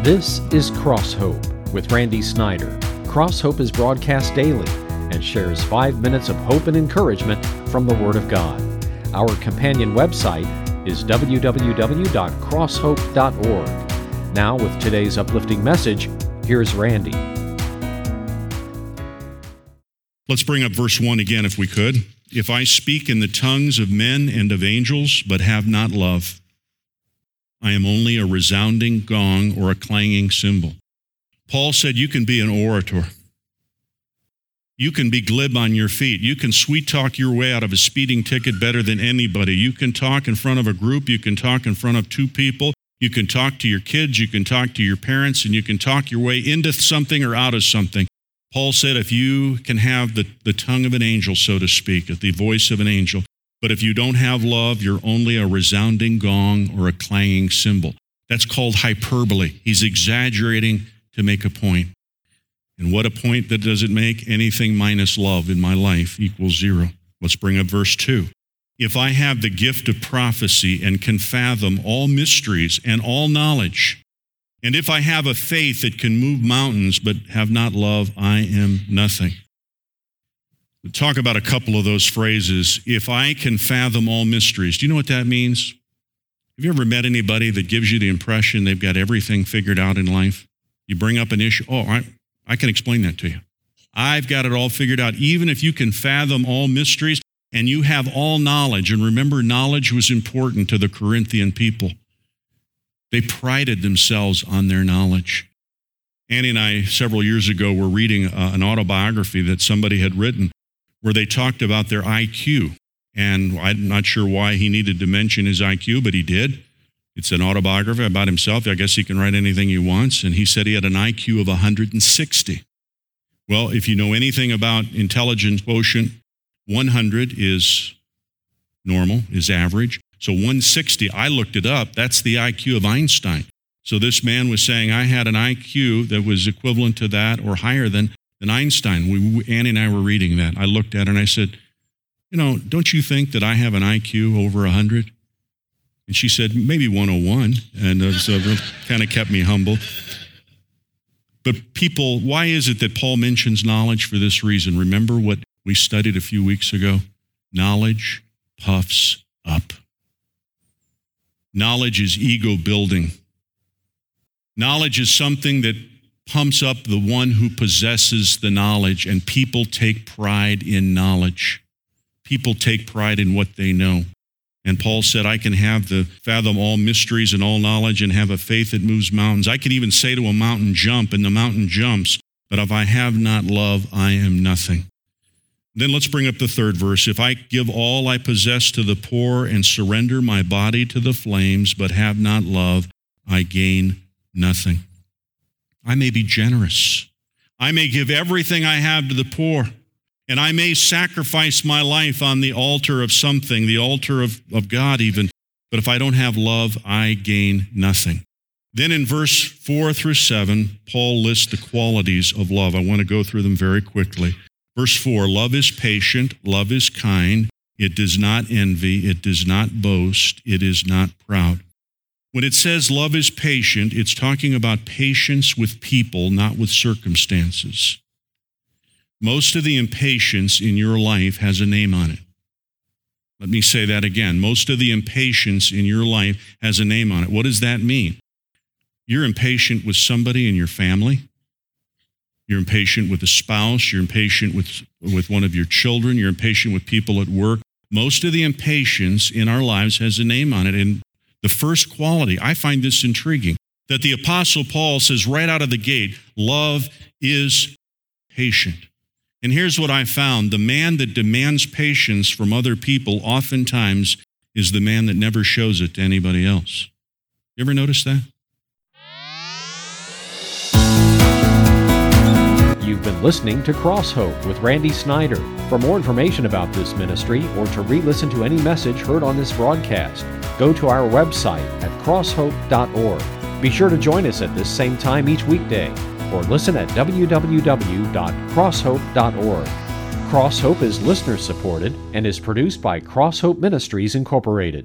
This is Cross Hope with Randy Snyder. Cross Hope is broadcast daily and shares 5 minutes of hope and encouragement from the Word of God. Our companion website is www.crosshope.org. Now, with today's uplifting message, here's Randy. Let's bring up verse 1 again if we could. If I speak in the tongues of men and of angels, but have not love, I am only a resounding gong or a clanging cymbal. Paul said you can be an orator. You can be glib on your feet. You can sweet talk your way out of a speeding ticket better than anybody. You can talk in front of a group. You can talk in front of two people. You can talk to your kids. You can talk to your parents, and you can talk your way into something or out of something. Paul said if you can have the tongue of an angel, so to speak, the voice of an angel, but if you don't have love, you're only a resounding gong or a clanging cymbal. That's called hyperbole. He's exaggerating to make a point. And what a point that does it make? Anything minus love in my life equals zero. Let's bring up verse 2. If I have the gift of prophecy and can fathom all mysteries and all knowledge, and if I have a faith that can move mountains but have not love, I am nothing. We'll talk about a couple of those phrases. If I can fathom all mysteries. Do you know what that means? Have you ever met anybody that gives you the impression they've got everything figured out in life? You bring up an issue, I can explain that to you. I've got it all figured out. Even if you can fathom all mysteries and you have all knowledge, and remember, knowledge was important to the Corinthian people. They prided themselves on their knowledge. Annie and I, several years ago, were reading an autobiography that somebody had written where they talked about their IQ. And I'm not sure why he needed to mention his IQ, but he did. It's an autobiography about himself. I guess he can write anything he wants. And he said he had an IQ of 160. Well, if you know anything about intelligence quotient, 100 is normal, is average. So 160, I looked it up, that's the IQ of Einstein. So this man was saying I had an IQ that was equivalent to that or higher than Einstein. Annie and I were reading that. I looked at it and I said, don't you think that I have an IQ over 100? And she said, maybe 101, and so it kind of kept me humble. But people, why is it that Paul mentions knowledge? For this reason? Remember what we studied a few weeks ago? Knowledge puffs up. Knowledge is ego building. Knowledge is something that pumps up the one who possesses the knowledge, and people take pride in knowledge. People take pride in what they know. And Paul said, I can fathom all mysteries and all knowledge and have a faith that moves mountains. I can even say to a mountain, jump, and the mountain jumps. But if I have not love, I am nothing. Then let's bring up the third verse. If I give all I possess to the poor and surrender my body to the flames, but have not love, I gain nothing. I may be generous. I may give everything I have to the poor. And I may sacrifice my life on the altar of something, the altar of God even. But if I don't have love, I gain nothing. Then in verse 4 through 7, Paul lists the qualities of love. I want to go through them very quickly. Verse 4, love is patient, love is kind, it does not envy, it does not boast, it is not proud. When it says love is patient, it's talking about patience with people, not with circumstances. Most of the impatience in your life has a name on it. Let me say that again. Most of the impatience in your life has a name on it. What does that mean? You're impatient with somebody in your family. You're impatient with a spouse. You're impatient with one of your children. You're impatient with people at work. Most of the impatience in our lives has a name on it. And the first quality, I find this intriguing, that the Apostle Paul says right out of the gate, love is patient. And here's what I found. The man that demands patience from other people oftentimes is the man that never shows it to anybody else. You ever notice that? You've been listening to Cross Hope with Randy Snyder. For more information about this ministry or to re-listen to any message heard on this broadcast, go to our website at crosshope.org. Be sure to join us at this same time each weekday, or listen at www.crosshope.org. Cross Hope is listener supported and is produced by Cross Hope Ministries Incorporated.